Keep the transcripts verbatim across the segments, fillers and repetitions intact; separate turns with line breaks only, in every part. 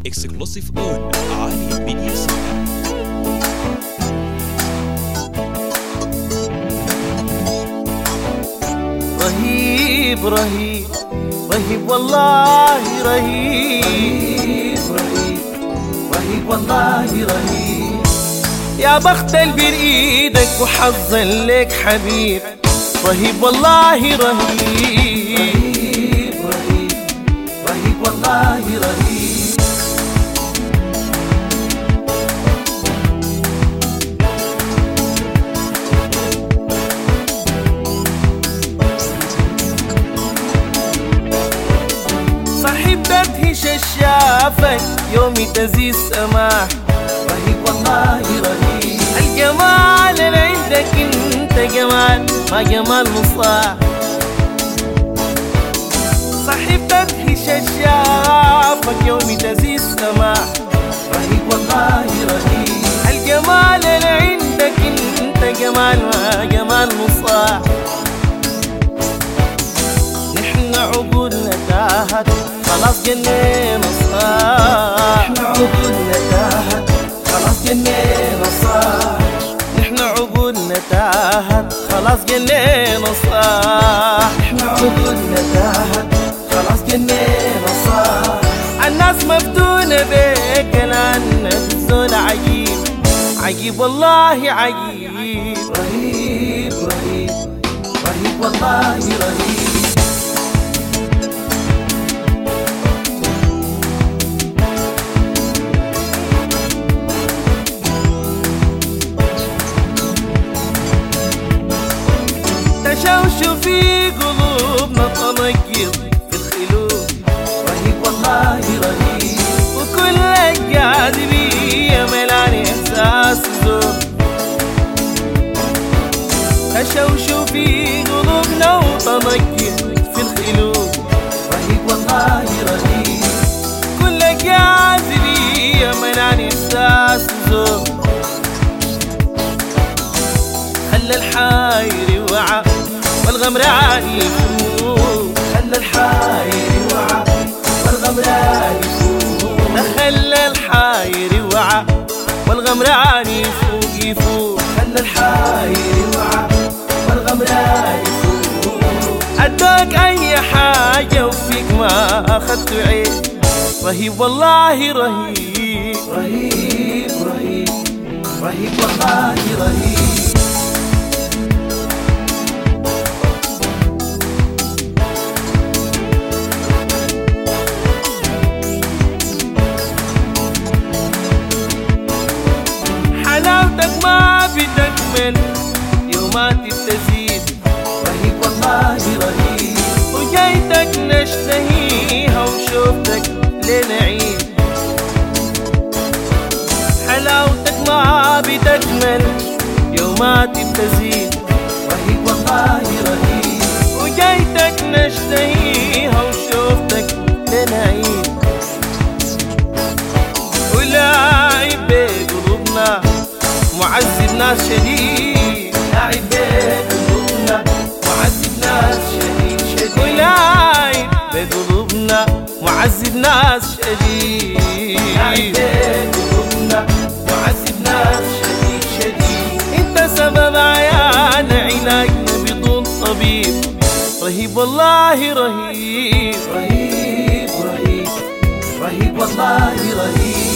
exclusive on Ali Media.
رهيب رهيب رهيب والله رهيب رهيب رهيب والله رهيب. يا بخت اللي بإيدك وحظا لك حبيب. رهيب والله رهيب رهيب رهيب والله رهيب. صاحبتك ششافك يومي تزيد سماح. رهيب والله رهيب. الجمال اللي عندك انت جمال ما جمال مصاح. صاحبتك ششافك يومي تزيد سماح. رهيب والله رهيب. الجمال اللي عندك انت جمال ما جمال مصاح. نحن عقولنا تاهت خلاص جنينا صاح. نحن عقولنا تاهت خلاص جنينا صاح. نحن عقولنا تاهت خلاص جنينا صاح. نحن عقولنا تاهت خلاص جنينا صاح. الناس مفتونة بيك لأنك زول عجيب عجيب والله عجيب. رهيب رهيب رهيب والله رهيب. تشوشوا في قلوبنا طنقيض في الخلود. رهيب والله رهيب. وكل الجاذبية ملان إحساس الزور. تشوشوا في قلوبنا وطنقيض في الخلود. رهيب والله رهيب. كل الجاذبية ملان إحساس الزور. خلى الحاير وعى والغمران يفوق. خلى الحاير وعى والغمران يفوق. خلى الحاير وعى والغمران يفوق يفوق. خلى الحاير وعى والغمران يفوق. أداك أي حاجة وفيك ما أخذت عين. رهيب والله رهيب. رهيب رهيب رهيب والله رهيب. حلاوتك ما بتكمل يومات بتزيد. رهيب والله رهيب. وجايتك نشتهيها وشوفتك لنعيد. حلاوتك ما بتكمل يومات بتزيد. رهيب والله رهيب. وجايتك نشتهيها وشوفتك لنعيد. ولاعب بقلوبنا معذب ناس شديد. لاعب بقلوبنا معذب ناس شديد شديد. ولاعب بقلوبنا معذب ناس شديد. لاعب بقلوبنا معذب ناس شديد شديد. انت سبب عيان علاجنا بدون طبيب. رهيب والله رهيب. رهيب رهيب رهيب والله رهيب.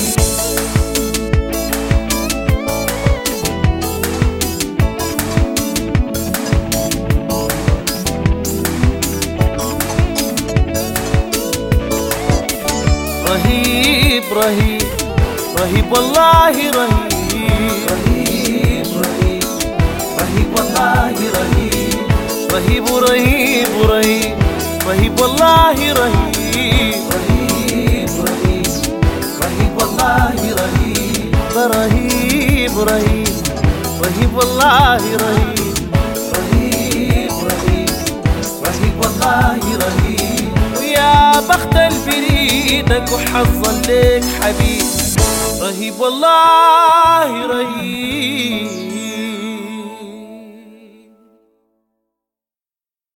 رهيب رهيب رهيب والله رهيب. رهيب رهيب رهيب والله رهيب. رهيب رهيب رهيب رهيب والله رهيب. رهيب رهيب رهيب والله رهيب. رهيب رهيب رهيب والله رهيب. رهيب رهيب رهيب والله رهيب. ويا بخت اللي بريدك وحظا لك حبيب. رهيب والله رهيب.